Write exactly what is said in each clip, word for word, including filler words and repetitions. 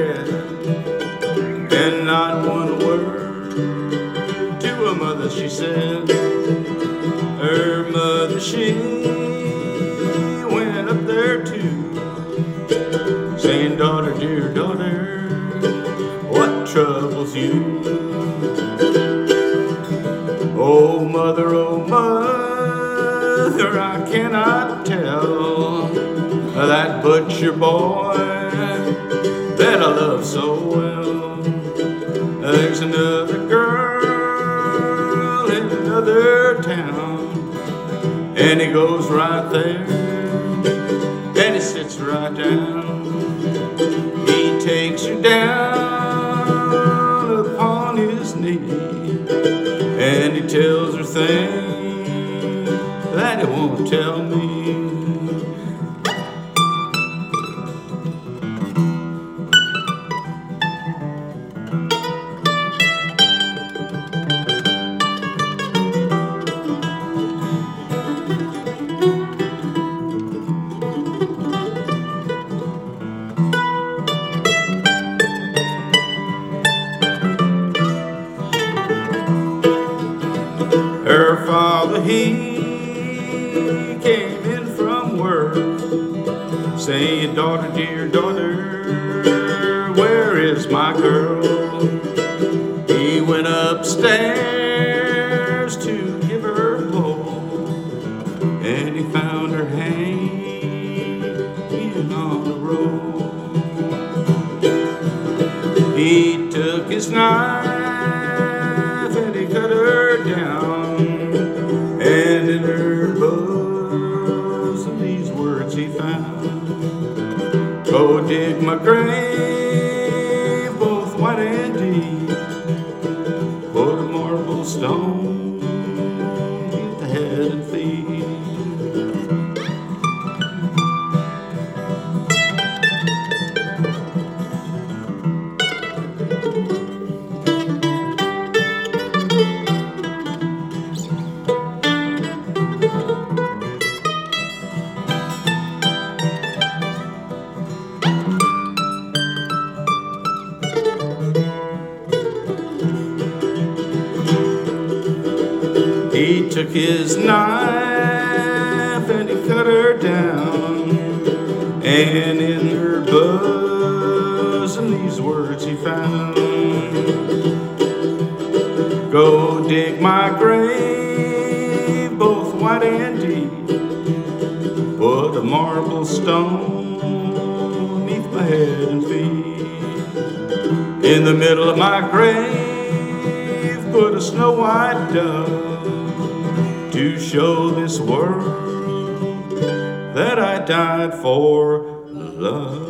head, and not one word to her mother she said. Her mother, she went up there too, saying, daughter, dear daughter, what troubles you? Oh mother, oh mother, I cannot tell that butcher boy that I love so well. There's another girl in another town, and he goes right there and he sits right down. He takes her down upon his knee, and he tells her things that he won't tell me. Her father, he came in from work, saying, daughter, dear daughter, where is my girl? He went upstairs to give her a blow, and he found her hanging on the road. He took his knife and he cut her down, and in her bosom these words he found: go dig my grave, both wide and deep, put a marble stone beneath the head and feet. He took his knife and he cut her down, and in her bosom these words he found: go dig my grave, both wide and deep, put a marble stone beneath my head and feet. In the middle of my grave, put a snow white dove, to show this world that I died for love.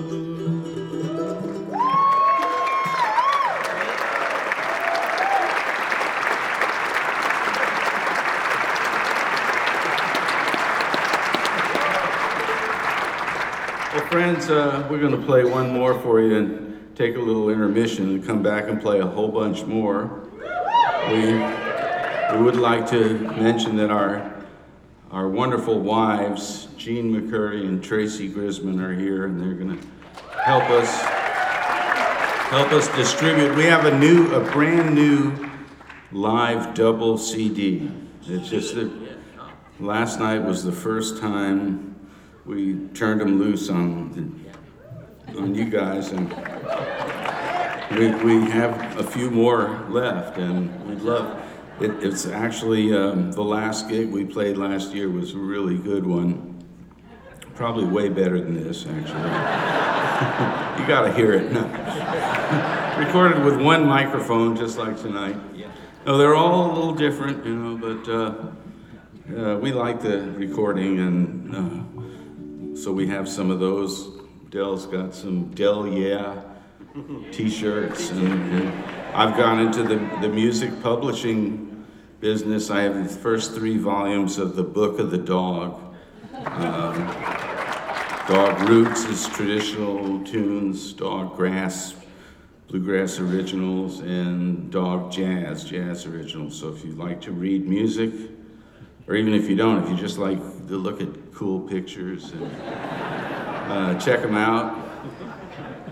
Well, friends, uh, we're going to play one more for you and take a little intermission and come back and play a whole bunch more. We We would like to mention that our our wonderful wives, Jean McCurry and Tracy Grisman, are here, and they're going to help us help us distribute. We have a new, a brand new live double C D. It's just that last night was the first time we turned them loose on on you guys, and we we have a few more left, and we'd love. It, it's actually um, the last gig we played last year was a really good one. Probably way better than this, actually. You gotta hear it. No. Recorded with one microphone, just like tonight. No, they're all a little different, you know, but uh, uh, we like the recording, and uh, so we have some of those. Dell's got some Dell Yeah t-shirts, and, and I've gone into the, the music publishing business. I have the first three volumes of the Book of the Dog. Um, Dog Roots is traditional tunes, Dog Grass, bluegrass originals, and Dog Jazz, jazz originals. So if you like to read music, or even if you don't, if you just like to look at cool pictures, and, uh, check them out.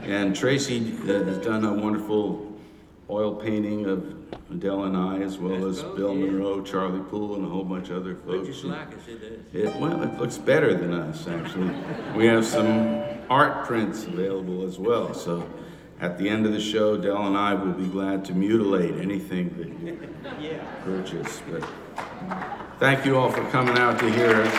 And Tracy uh, has done a wonderful oil painting of Adele and I, as well as Bill Monroe, Charlie Poole, and a whole bunch of other folks. Just like us, it does. It, well, it looks better than us, actually. We have some art prints available as well. So at the end of the show, Del and I will be glad to mutilate anything that you purchase. But thank you all for coming out to hear us.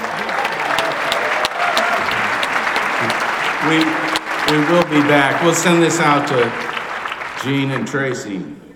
We, we will be back. We'll send this out to Gene and Tracy.